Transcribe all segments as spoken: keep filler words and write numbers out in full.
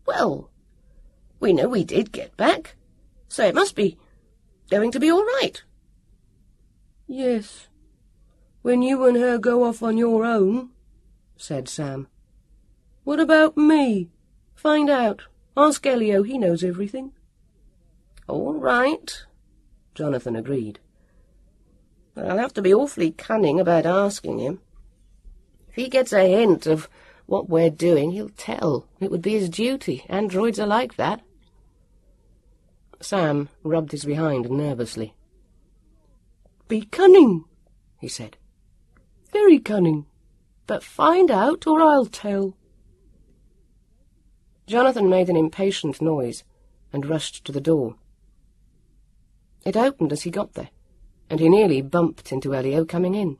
Well, we know we did get back, so it must be going to be all right. Yes, when you and her go off on your own, said Sam. What about me? Find out. Ask Elio, he knows everything. All right, Jonathan agreed. But I'll have to be awfully cunning about asking him. If he gets a hint of what we're doing, he'll tell. It would be his duty. Androids are like that. Sam rubbed his behind nervously. Be cunning, he said. Very cunning. But find out or I'll tell. Jonathan made an impatient noise and rushed to the door. It opened as he got there, and he nearly bumped into Elio coming in.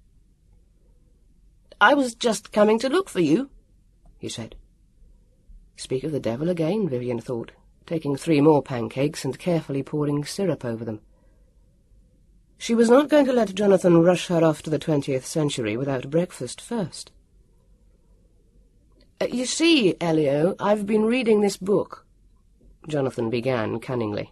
I was just coming to look for you, he said. Speak of the devil again, Vivian thought, taking three more pancakes and carefully pouring syrup over them. She was not going to let Jonathan rush her off to the twentieth century without breakfast first. Uh, you see, Elio, I've been reading this book, Jonathan began cunningly.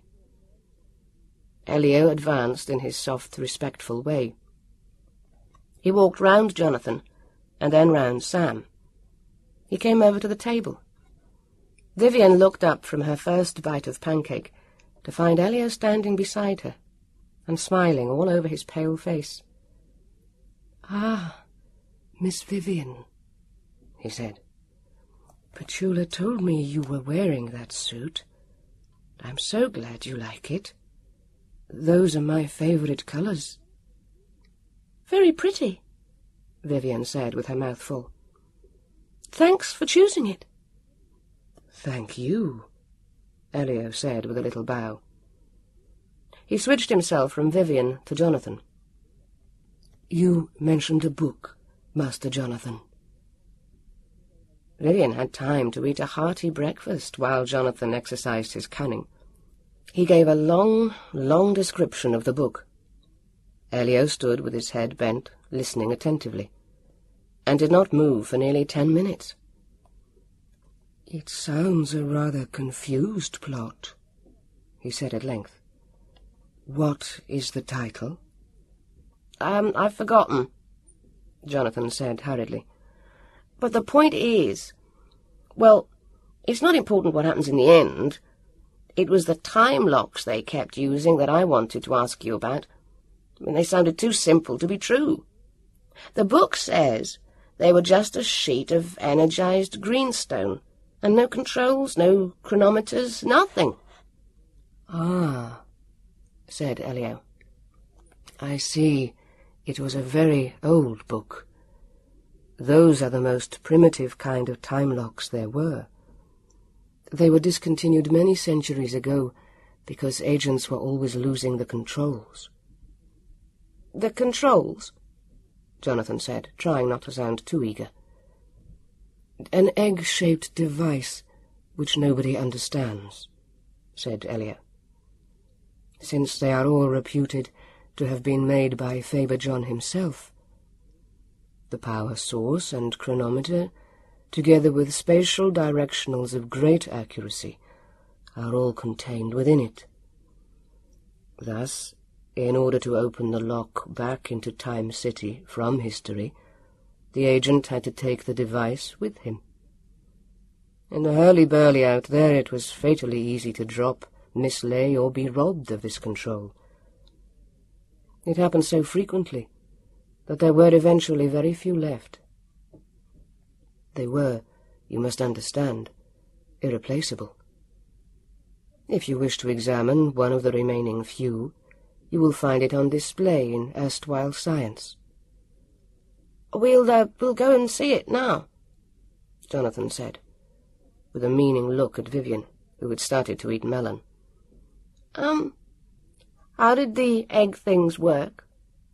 Elio advanced in his soft, respectful way. He walked round Jonathan, and then round Sam. He came over to the table. Vivian looked up from her first bite of pancake to find Elio standing beside her, and smiling all over his pale face. Ah, Miss Vivian, he said. Petula told me you were wearing that suit. I'm so glad you like it. Those are my favourite colours. Very pretty, Vivian said with her mouth full. Thanks for choosing it. Thank you, Elio said with a little bow. He switched himself from Vivian to Jonathan. You mentioned a book, Master Jonathan. Vivian had time to eat a hearty breakfast while Jonathan exercised his cunning. He gave a long, long description of the book. Elio stood with his head bent, listening attentively, and did not move for nearly ten minutes. It sounds a rather confused plot, he said at length. What is the title? Um, I've forgotten, Jonathan said hurriedly. But the point is, well, it's not important what happens in the end. It was the time locks they kept using that I wanted to ask you about. I mean, they sounded too simple to be true. The book says they were just a sheet of energized greenstone, and no controls, no chronometers, nothing. Ah, said Elio. I see. It was a very old book. Those are the most primitive kind of time locks there were. They were discontinued many centuries ago because agents were always losing the controls. The controls? Jonathan said, trying not to sound too eager. An egg-shaped device which nobody understands, said Elio. Since they are all reputed to have been made by Faber John himself. The power source and chronometer, together with spatial directionals of great accuracy, are all contained within it. Thus, in order to open the lock back into Time City from history, the agent had to take the device with him. In the hurly-burly out there, it was fatally easy to drop, mislay, or be robbed of this control. It happened so frequently that there were eventually very few left. They were, you must understand, irreplaceable. If you wish to examine one of the remaining few, you will find it on display in erstwhile science. We'll, uh, we'll go and see it now, Jonathan said, with a meaning look at Vivian, who had started to eat melon. Um, how did the egg things work?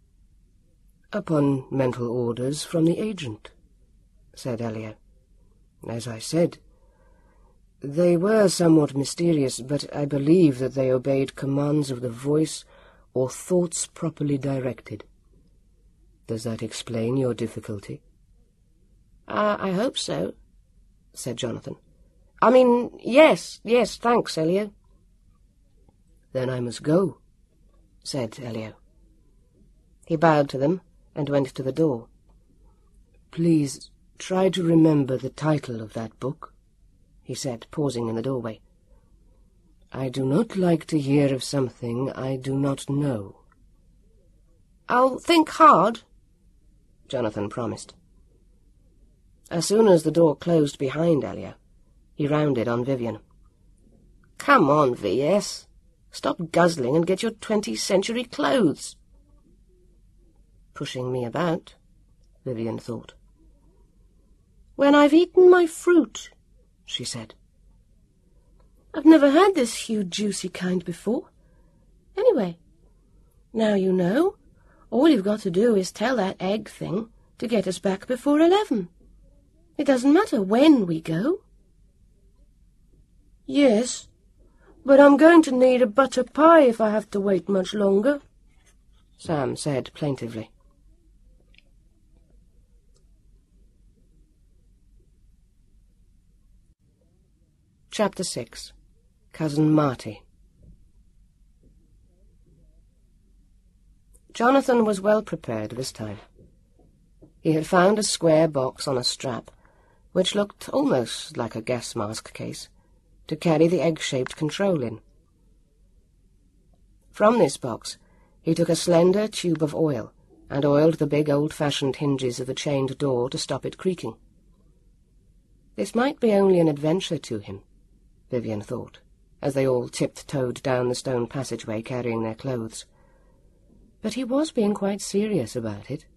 Upon mental orders from the agent, said Elio. As I said, they were somewhat mysterious, but I believe that they obeyed commands of the voice or thoughts properly directed. Does that explain your difficulty? Uh, I hope so, said Jonathan. I mean, yes, yes, thanks, Elio. Then I must go, said Elio. He bowed to them and went to the door. Please try to remember the title of that book, he said, pausing in the doorway. I do not like to hear of something I do not know. I'll think hard, Jonathan promised. As soon as the door closed behind Elio, he rounded on Vivian. Come on, V S. Stop guzzling and get your twentieth century clothes. Pushing me about, Vivian thought. When I've eaten my fruit, she said. I've never had this huge, juicy kind before. Anyway, now you know, all you've got to do is tell that egg thing to get us back before eleven. It doesn't matter when we go. Yes, but I'm going to need a butter pie if I have to wait much longer, Sam said plaintively. Chapter six. Cousin Marty. Jonathan was well prepared this time. He had found a square box on a strap, which looked almost like a gas mask case, to carry the egg-shaped control in. From this box he took a slender tube of oil and oiled the big old-fashioned hinges of the chained door to stop it creaking. This might be only an adventure to him, Vivian thought, as they all tiptoed down the stone passageway carrying their clothes. But he was being quite serious about it.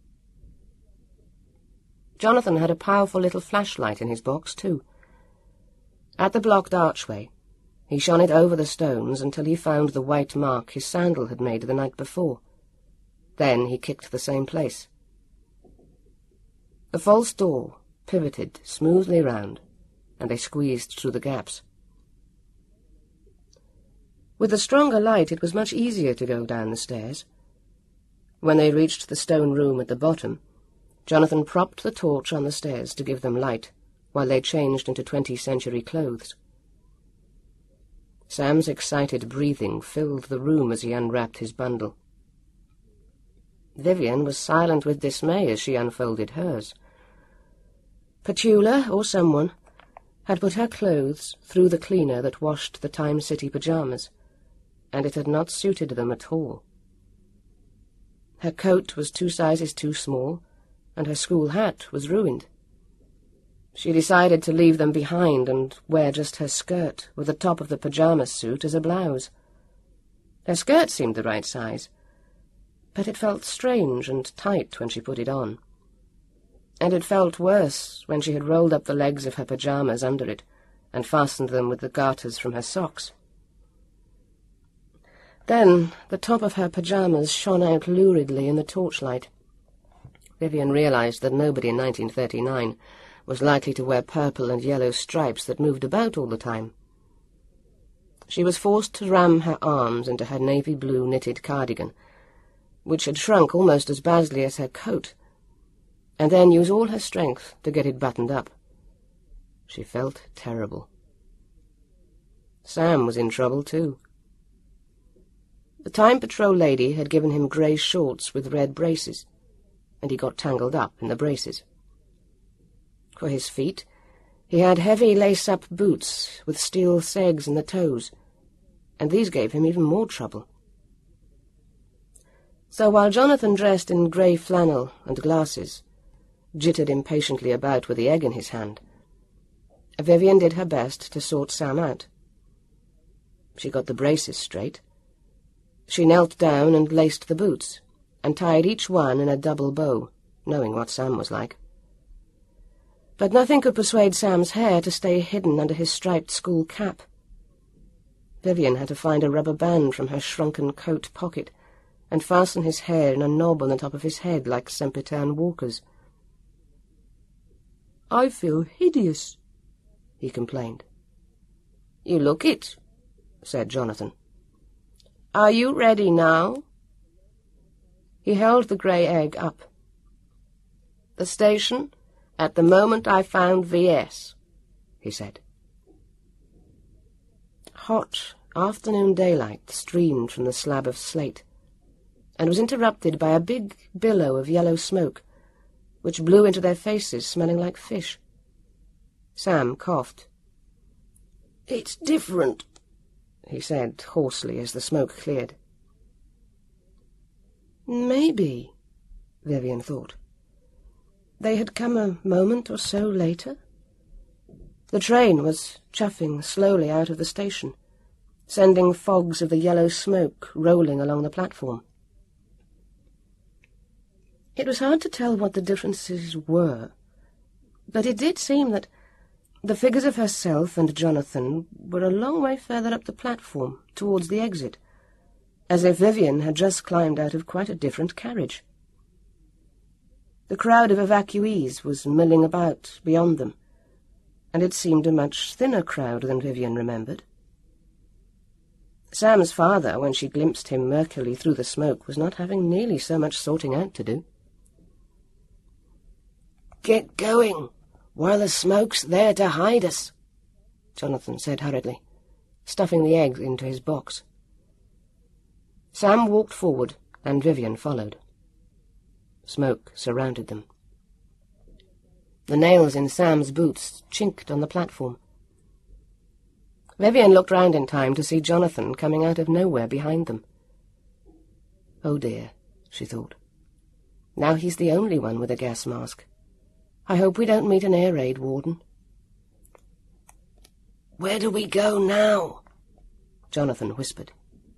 Jonathan had a powerful little flashlight in his box, too. At the blocked archway, he shone it over the stones until he found the white mark his sandal had made the night before. Then he kicked the same place. The false door pivoted smoothly round, and they squeezed through the gaps. With a stronger light it was much easier to go down the stairs. When they reached the stone room at the bottom, Jonathan propped the torch on the stairs to give them light, while they changed into twentieth century clothes. Sam's excited breathing filled the room as he unwrapped his bundle. Vivian was silent with dismay as she unfolded hers. Petula, or someone, had put her clothes through the cleaner that washed the Time City pyjamas, and it had not suited them at all. Her coat was two sizes too small, and her school hat was ruined. She decided to leave them behind and wear just her skirt with the top of the pyjama suit as a blouse. Her skirt seemed the right size, but it felt strange and tight when she put it on. And it felt worse when she had rolled up the legs of her pyjamas under it and fastened them with the garters from her socks. Then the top of her pyjamas shone out luridly in the torchlight. Vivian realized that nobody in nineteen thirty-nine was likely to wear purple and yellow stripes that moved about all the time. She was forced to ram her arms into her navy blue knitted cardigan, which had shrunk almost as badly as her coat, and then use all her strength to get it buttoned up. She felt terrible. Sam was in trouble, too. The Time Patrol lady had given him grey shorts with red braces, and he got tangled up in the braces. For his feet, he had heavy lace-up boots with steel segs in the toes, and these gave him even more trouble. So while Jonathan dressed in grey flannel and glasses, jittered impatiently about with the egg in his hand, Vivian did her best to sort Sam out. She got the braces straight. She knelt down and laced the boots, and tied each one in a double bow, knowing what Sam was like. But nothing could persuade Sam's hair to stay hidden under his striped school cap. Vivian had to find a rubber band from her shrunken coat pocket and fasten his hair in a knob on the top of his head like Sempitern Walker's. "I feel hideous," he complained. "You look it," said Jonathan. "Are you ready now?" He held the grey egg up. "The station, at the moment I found V S, he said. hot afternoon daylight streamed from the slab of slate, and was interrupted by a big billow of yellow smoke, which blew into their faces, smelling like fish. Sam coughed. "It's different," he said hoarsely as the smoke cleared. Maybe, Vivian thought. They had come a moment or so later. The train was chuffing slowly out of the station, sending fogs of the yellow smoke rolling along the platform. It was hard to tell what the differences were, but it did seem that the figures of herself and Jonathan were a long way further up the platform, towards the exit, as if Vivian had just climbed out of quite a different carriage. The crowd of evacuees was milling about beyond them, and it seemed a much thinner crowd than Vivian remembered. Sam's father, when she glimpsed him murkily through the smoke, was not having nearly so much sorting out to do. "Get going, while the smoke's there to hide us," Jonathan said hurriedly, stuffing the eggs into his box. Sam walked forward, and Vivian followed. Smoke surrounded them. The nails in Sam's boots chinked on the platform. Vivian looked round in time to see Jonathan coming out of nowhere behind them. Oh dear, she thought. Now he's the only one with a gas mask. I hope we don't meet an air raid warden. "Where do we go now?" Jonathan whispered.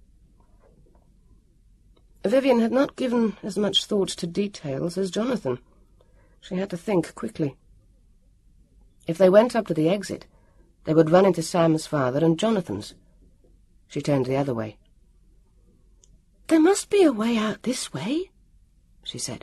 Vivian had not given as much thought to details as Jonathan. She had to think quickly. If they went up to the exit, they would run into Sam's father and Jonathan's. She turned the other way. "There must be a way out this way," she said.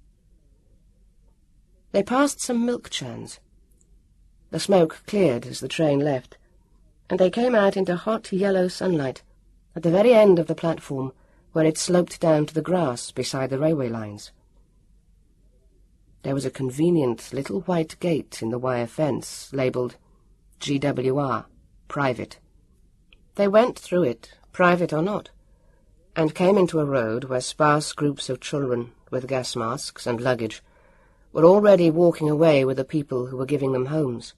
They passed some milk churns. The smoke cleared as the train left, and they came out into hot yellow sunlight at the very end of the platform, where it sloped down to the grass beside the railway lines. There was a convenient little white gate in the wire fence, labelled G W R, private. They went through it, private or not, and came into a road where sparse groups of children with gas masks and luggage were already walking away with the people who were giving them homes.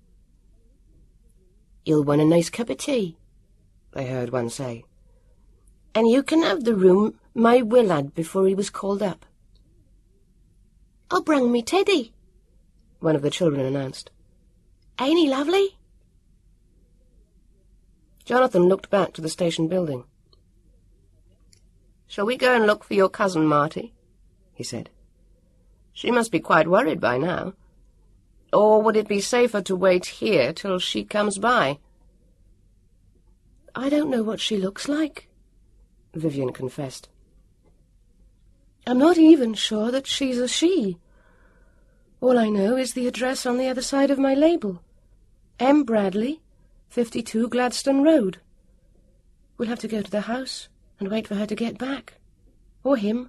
"You'll want a nice cup of tea," they heard one say. "And you can have the room my Will had before he was called up." "I'll bring me Teddy," one of the children announced. "Ain't he lovely?" Jonathan looked back to the station building. "Shall we go and look for your cousin Marty?" he said. "She must be quite worried by now. Or would it be safer to wait here till she comes by?" "I don't know what she looks like," Vivian confessed. "I'm not even sure that she's a she. All I know is the address on the other side of my label. M. Bradley, fifty-two Gladstone Road. We'll have to go to the house and wait for her to get back. Or him."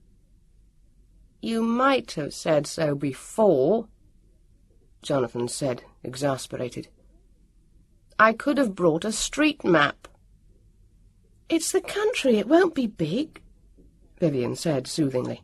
"You might have said so before," Jonathan said, exasperated. "I could have brought a street map." "It's the country, it won't be big," Vivian said soothingly.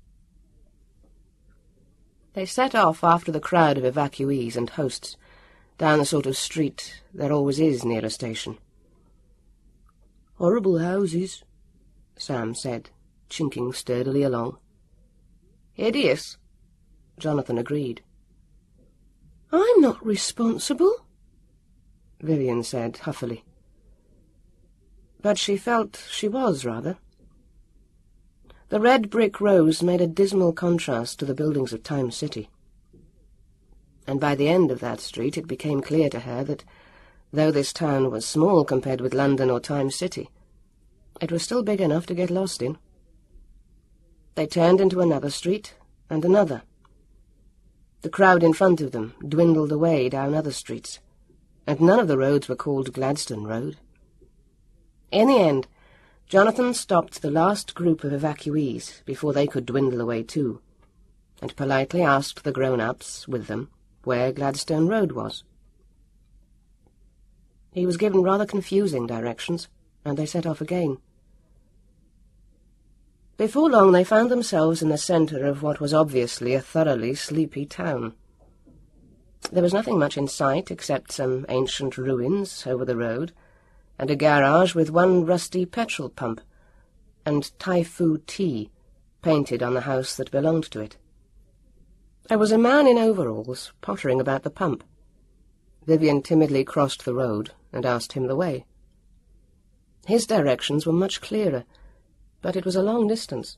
They set off after the crowd of evacuees and hosts, down the sort of street there always is near a station. "Horrible houses," Sam said, chinking sturdily along. "Hideous," Jonathan agreed. "I'm not responsible," Vivian said huffily. But she felt she was, rather. The red brick rows made a dismal contrast to the buildings of Time City. And by the end of that street it became clear to her that, though this town was small compared with London or Time City, it was still big enough to get lost in. They turned into another street, and another. The crowd in front of them dwindled away down other streets, and none of the roads were called Gladstone Road. In the end, Jonathan stopped the last group of evacuees before they could dwindle away too, and politely asked the grown-ups with them where Gladstone Road was. He was given rather confusing directions, and they set off again. Before long they found themselves in the centre of what was obviously a thoroughly sleepy town. There was nothing much in sight except some ancient ruins over the road, and a garage with one rusty petrol pump, and Tai-Fu Tea painted on the house that belonged to it. There was a man in overalls pottering about the pump. Vivian timidly crossed the road and asked him the way. His directions were much clearer, but it was a long distance.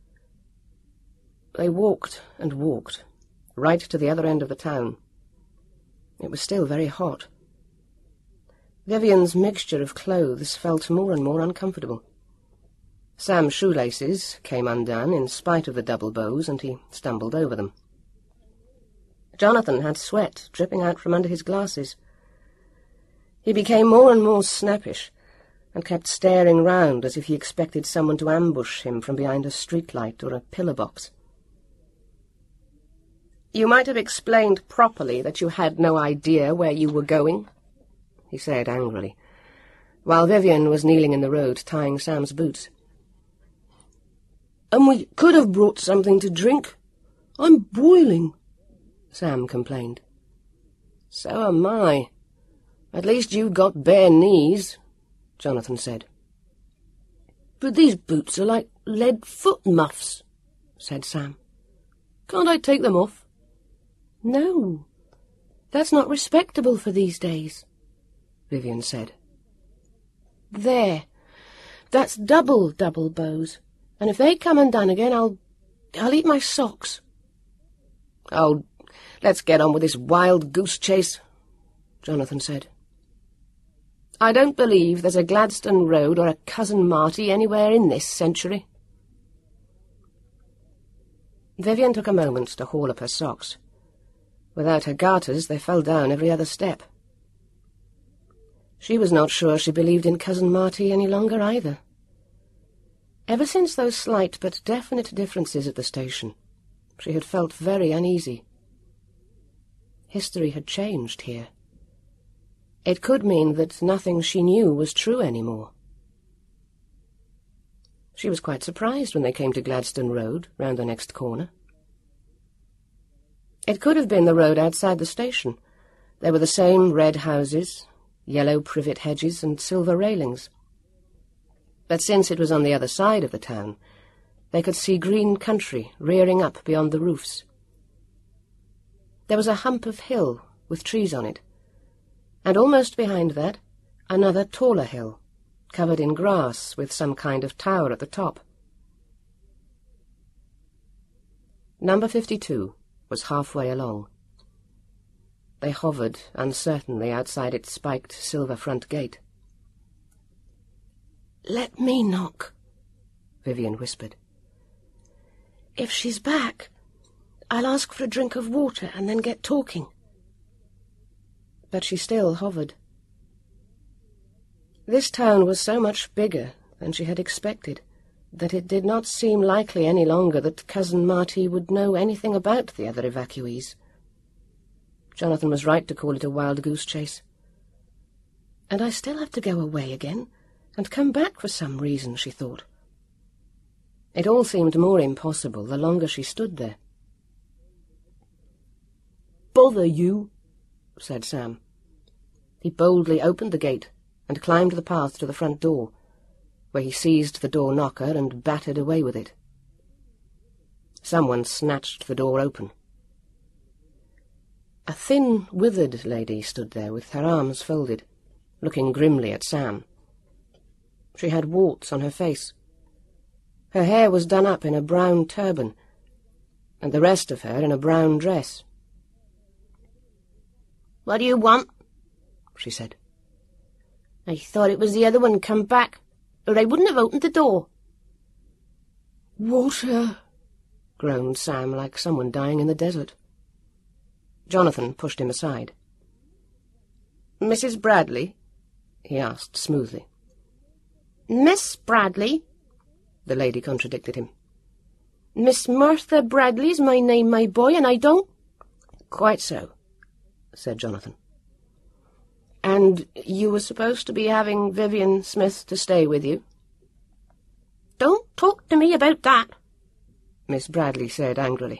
They walked and walked, right to the other end of the town. It was still very hot. Vivian's mixture of clothes felt more and more uncomfortable. Sam's shoelaces came undone in spite of the double bows, and he stumbled over them. Jonathan had sweat dripping out from under his glasses. He became more and more snappish, and kept staring round as if he expected someone to ambush him from behind a streetlight or a pillar box. "You might have explained properly that you had no idea where you were going," he said angrily, while Vivian was kneeling in the road tying Sam's boots. "And we could have brought something to drink. I'm boiling," Sam complained. "So am I. At least you got bare knees," Jonathan said. "But these boots are like lead foot muffs," said Sam. "Can't I take them off?" "No, that's not respectable for these days," Vivian said. "There, that's double double bows, and if they come undone again, I'll... I'll eat my socks." "Oh, let's get on with this wild goose chase," Jonathan said. "I don't believe there's a Gladstone Road or a Cousin Marty anywhere in this century." Vivian took a moment to haul up her socks. Without her garters, they fell down every other step. She was not sure she believed in Cousin Marty any longer either. Ever since those slight but definite differences at the station, she had felt very uneasy. History had changed here. It could mean that nothing she knew was true anymore. She was quite surprised when they came to Gladstone Road, round the next corner. It could have been the road outside the station. There were the same red houses, yellow privet hedges, and silver railings. But since it was on the other side of the town, they could see green country rearing up beyond the roofs. There was a hump of hill with trees on it, and almost behind that, another taller hill, covered in grass with some kind of tower at the top. Number fifty-two was halfway along. They hovered uncertainly outside its spiked silver front gate. "Let me knock," Vivian whispered. "If she's back, I'll ask for a drink of water and then get talking." But she still hovered. This town was so much bigger than she had expected that it did not seem likely any longer that Cousin Marty would know anything about the other evacuees. Jonathan was right to call it a wild goose chase. And I still have to go away again and come back for some reason, she thought. It all seemed more impossible the longer she stood there. "Bother you," said Sam. He boldly opened the gate and climbed the path to the front door, where he seized the door knocker and battered away with it. Someone snatched the door open. A thin, withered lady stood there with her arms folded, looking grimly at Sam. She had warts on her face. Her hair was done up in a brown turban, and the rest of her in a brown dress. "What do you want?" she said. "I thought it was the other one come back, or I wouldn't have opened the door." "Water," groaned Sam like someone dying in the desert. Jonathan pushed him aside. "Missus Bradley?" he asked smoothly. "Miss Bradley," the lady contradicted him. "Miss Martha Bradley's my name, my boy, and I don't—" "Quite so," said Jonathan. "And And you were supposed to be having Vivian Smith to stay with you? Don't talk to me about that, Miss Bradley said angrily.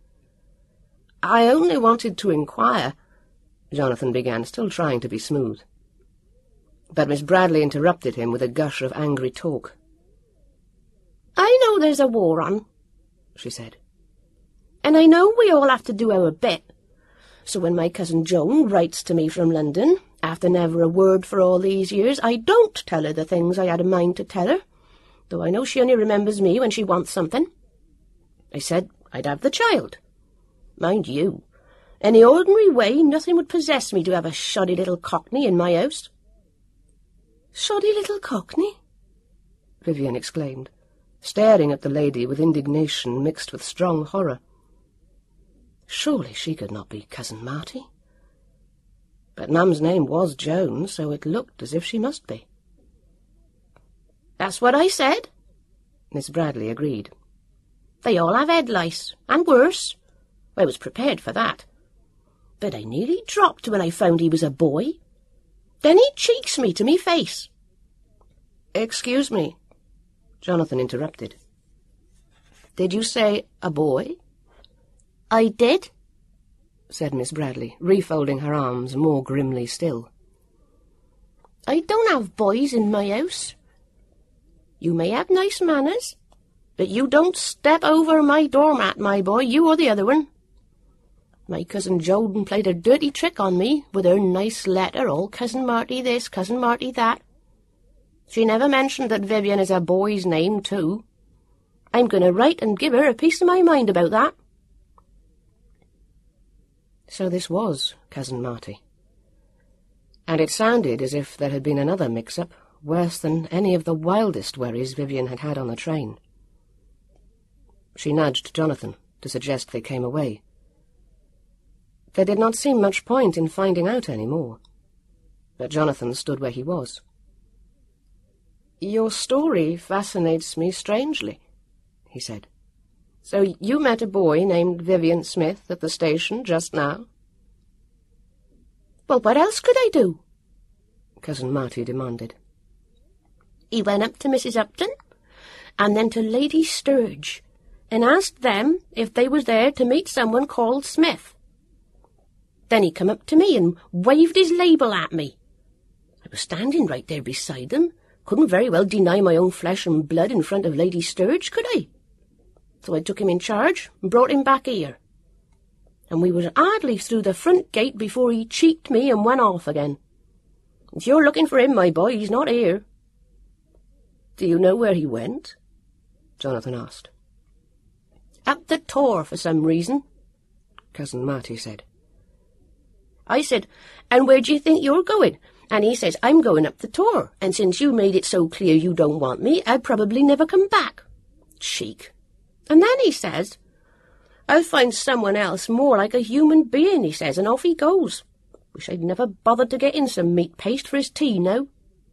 I only wanted to inquire, Jonathan began, still trying to be smooth. But Miss Bradley interrupted him with a gush of angry talk. I know there's a war on, she said, and I know we all have to do our bit. So when my cousin Joan writes to me from London, after never a word for all these years, I don't tell her the things I had a mind to tell her, though I know she only remembers me when she wants something. I said I'd have the child. Mind you, any ordinary way nothing would possess me to have a shoddy little cockney in my house. Shoddy little cockney? Vivian exclaimed, staring at the lady with indignation mixed with strong horror. Surely she could not be Cousin Marty. But Mum's name was Joan, so it looked as if she must be. That's what I said, Miss Bradley agreed. They all have head lice, and worse. I was prepared for that. But I nearly dropped when I found he was a boy. Then he cheeks me to me face. Excuse me, Jonathan interrupted. Did you say a boy? I did, said Miss Bradley, refolding her arms more grimly still. I don't have boys in my house. You may have nice manners, but you don't step over my doormat, my boy, you or the other one. My cousin Joan played a dirty trick on me with her nice letter, all Cousin Marty this, Cousin Marty that. She never mentioned that Vivian is a boy's name, too. I'm going to write and give her a piece of my mind about that. So this was Cousin Marty. And it sounded as if there had been another mix-up, worse than any of the wildest worries Vivian had had on the train. She nudged Jonathan to suggest they came away. There did not seem much point in finding out any more, but Jonathan stood where he was. Your story fascinates me strangely, he said. So you met a boy named Vivian Smith at the station just now? Well, what else could I do? Cousin Marty demanded. He went up to Missus Upton, and then to Lady Sturge, and asked them if they was there to meet someone called Smith. Then he come up to me and waved his label at me. I was standing right there beside them, couldn't very well deny my own flesh and blood in front of Lady Sturge, could I? So I took him in charge and brought him back here. And we was hardly through the front gate before he cheeked me and went off again. If you're looking for him, my boy, he's not here. Do you know where he went? Jonathan asked. Up the Tor for some reason, Cousin Marty said. I said, and where do you think you're going? And he says, I'm going up the Tor, and since you made it so clear you don't want me, I'll probably never come back. Cheek. And then he says, I'll find someone else more like a human being, he says, and off he goes. Wish I'd never bothered to get in some meat paste for his tea, now.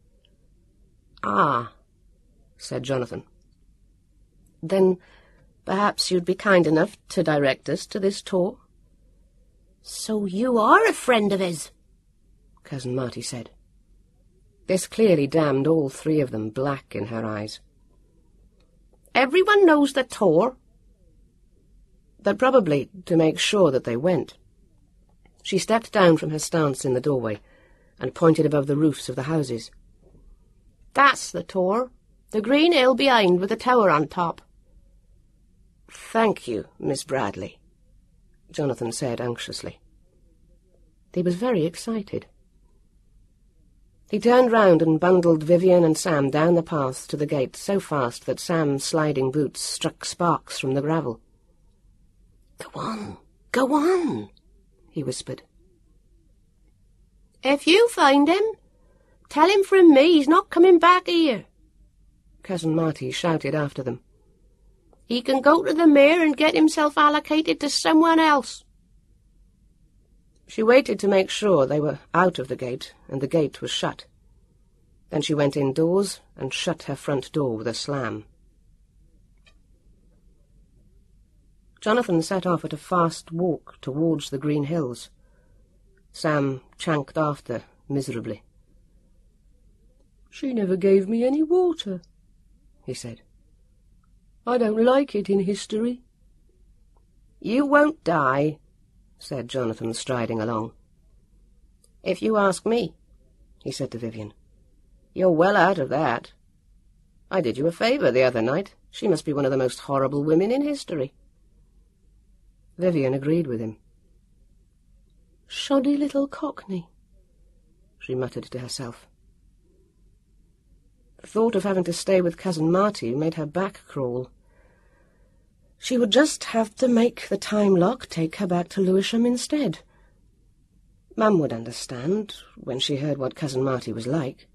Ah, said Jonathan. Then perhaps you'd be kind enough to direct us to this Tor? So you are a friend of his, Cousin Marty said. This clearly damned all three of them black in her eyes. Everyone knows the Tor. But probably to make sure that they went. She stepped down from her stance in the doorway and pointed above the roofs of the houses. That's the Tor, the green hill behind with the tower on top. Thank you, Miss Bradley, Jonathan said anxiously. He was very excited. He turned round and bundled Vivian and Sam down the path to the gate so fast that Sam's sliding boots struck sparks from the gravel. "Go on, go on," he whispered. "If you find him, tell him from me he's not coming back here," Cousin Marty shouted after them. "He can go to the mayor and get himself allocated to someone else." She waited to make sure they were out of the gate, and the gate was shut. Then she went indoors and shut her front door with a slam. Jonathan set off at a fast walk towards the green hills. Sam chanked after, miserably. "She never gave me any water," he said. "I don't like it in history." "You won't die," said Jonathan, striding along. "If you ask me," he said to Vivian, "you're well out of that. I did you a favour the other night. She must be one of the most horrible women in history." Vivian agreed with him. "Shoddy little Cockney," she muttered to herself. The thought of having to stay with Cousin Marty made her back crawl. She would just have to make the time lock take her back to Lewisham instead. Mum would understand when she heard what Cousin Marty was like.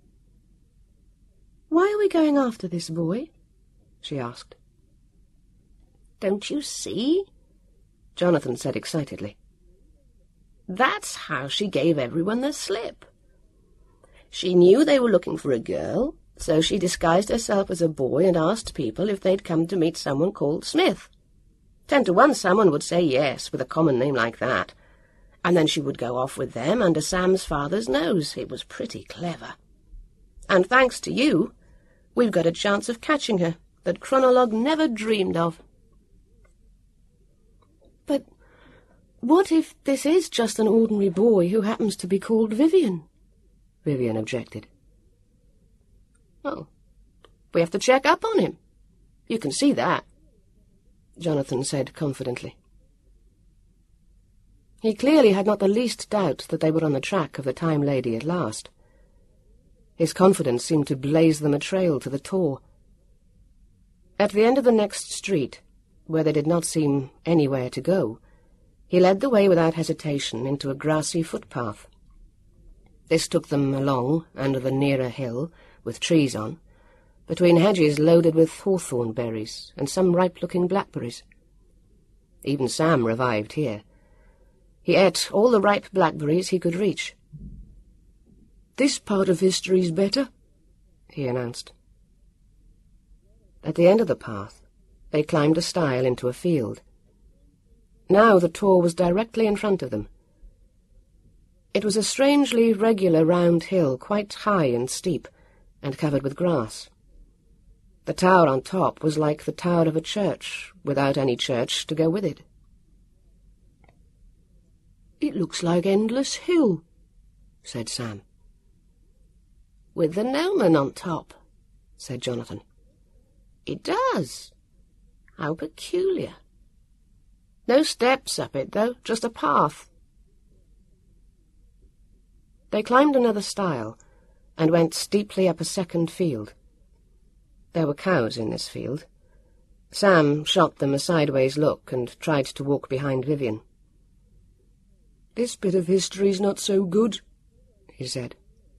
"Why are we going after this boy?" she asked. "Don't you see?" Jonathan said excitedly. "That's how she gave everyone the slip. She knew they were looking for a girl, so she disguised herself as a boy and asked people if they'd come to meet someone called Smith. Ten to one someone would say yes with a common name like that, and then she would go off with them under Sam's father's nose. It was pretty clever. And thanks to you, we've got a chance of catching her that Chronologue never dreamed of." "But what if this is just an ordinary boy who happens to be called Vivian?" Vivian objected. "Oh, we have to check up on him. You can see that," Jonathan said confidently. He clearly had not the least doubt that they were on the track of the Time Lady at last. His confidence seemed to blaze them a trail to the Tor. At the end of the next street, where there did not seem anywhere to go, he led the way without hesitation into a grassy footpath. This took them along under the nearer hill, with trees on, between hedges loaded with hawthorn berries and some ripe-looking blackberries. Even Sam revived here. He ate all the ripe blackberries he could reach. "This part of history's better," he announced. At the end of the path, they climbed a stile into a field. Now the Tor was directly in front of them. It was a strangely regular round hill, quite high and steep, and covered with grass. The tower on top was like the tower of a church, without any church to go with it. "It looks like Endless Hill," said Sam. "With the gnomon on top," said Jonathan. "It does. How peculiar. No steps up it, though, just a path." They climbed another stile and went steeply up a second field. There were cows in this field. Sam shot them a sideways look and tried to walk behind Vivian. "This bit of history's not so good," he said.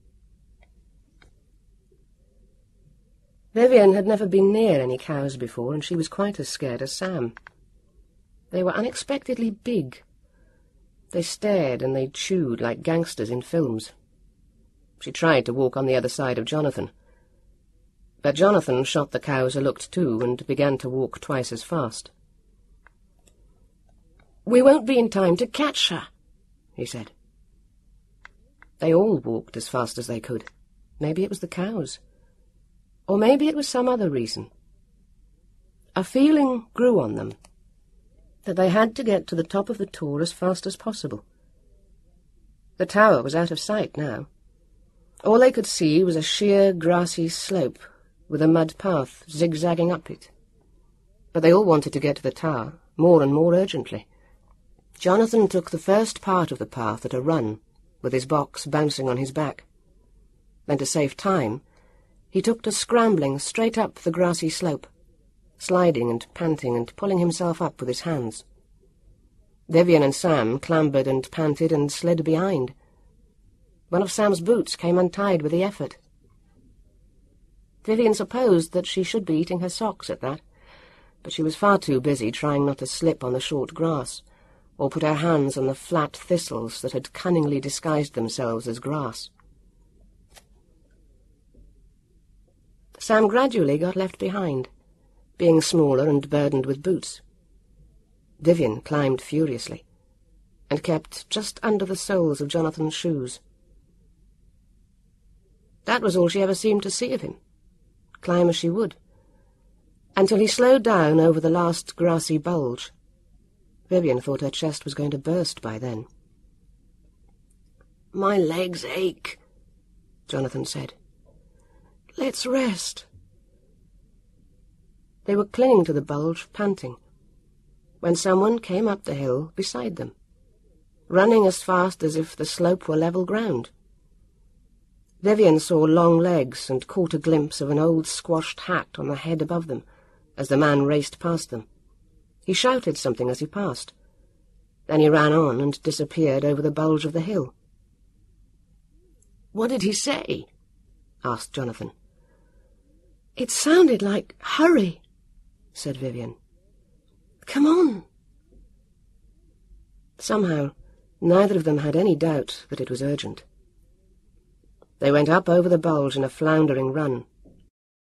Vivian had never been near any cows before, and she was quite as scared as Sam. They were unexpectedly big. They stared and they chewed like gangsters in films. She tried to walk on the other side of Jonathan. But Jonathan shot the cows a look too and began to walk twice as fast. "We won't be in time to catch her," he said. They all walked as fast as they could. Maybe it was the cows. Or maybe it was some other reason. A feeling grew on them that they had to get to the top of the Tor as fast as possible. The tower was out of sight now. All they could see was a sheer grassy slope with a mud path zigzagging up it. But they all wanted to get to the tower, more and more urgently. Jonathan took the first part of the path at a run, with his box bouncing on his back. Then, to save time, he took to scrambling straight up the grassy slope, sliding and panting and pulling himself up with his hands. Vivian and Sam clambered and panted and slid behind. One of Sam's boots came untied with the effort. Vivian supposed that she should be eating her socks at that, but she was far too busy trying not to slip on the short grass, or put her hands on the flat thistles that had cunningly disguised themselves as grass. Sam gradually got left behind, being smaller and burdened with boots. Vivian climbed furiously, and kept just under the soles of Jonathan's shoes. That was all she ever seemed to see of him, climb as she would, until he slowed down over the last grassy bulge. Vivian thought her chest was going to burst by then. "My legs ache," Jonathan said. "Let's rest." They were clinging to the bulge, panting, when someone came up the hill beside them, running as fast as if the slope were level ground. Vivian saw long legs and caught a glimpse of an old squashed hat on the head above them as the man raced past them. He shouted something as he passed. Then he ran on and disappeared over the bulge of the hill. "What did he say?" asked Jonathan. "It sounded like hurry," said Vivian. "Come on." Somehow, neither of them had any doubt that it was urgent. They went up over the bulge in a floundering run,